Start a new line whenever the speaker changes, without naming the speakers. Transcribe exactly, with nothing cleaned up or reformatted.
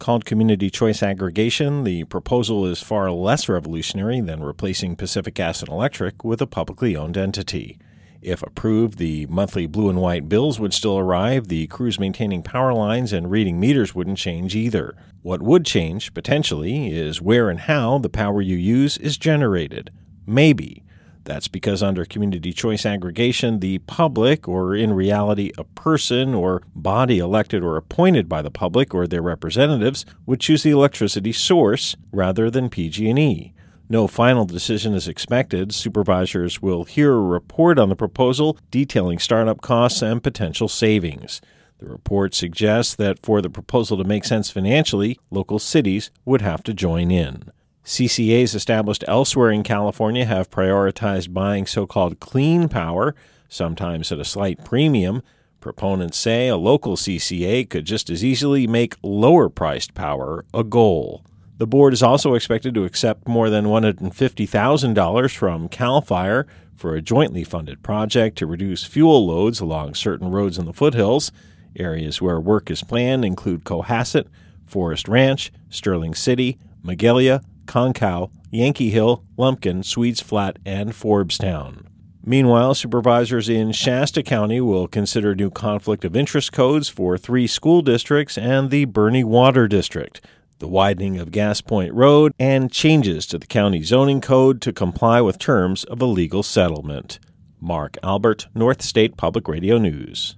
Called community choice aggregation, the proposal is far less revolutionary than replacing Pacific Gas and Electric with a publicly owned entity. If approved, the monthly blue and white bills would still arrive, the crews maintaining power lines and reading meters wouldn't change either. What would change, potentially, is where and how the power you use is generated. Maybe. That's because under community choice aggregation, the public, or in reality a person or body elected or appointed by the public or their representatives, would choose the electricity source rather than P G and E. No final decision is expected. Supervisors will hear a report on the proposal detailing startup costs and potential savings. The report suggests that for the proposal to make sense financially, local cities would have to join in. C C As established elsewhere in California have prioritized buying so-called clean power, sometimes at a slight premium. Proponents say a local C C A could just as easily make lower-priced power a goal. The board is also expected to accept more than one hundred fifty thousand dollars from CAL FIRE for a jointly funded project to reduce fuel loads along certain roads in the foothills. Areas where work is planned include Cohasset, Forest Ranch, Sterling City, Magalia, Concow, Yankee Hill, Lumpkin, Swedes Flat, and Forbstown. Meanwhile, supervisors in Shasta County will consider new conflict of interest codes for three school districts and the Bernie Water District, the widening of Gas Point Road, and changes to the county zoning code to comply with terms of a legal settlement. Mark Albert, North State Public Radio News.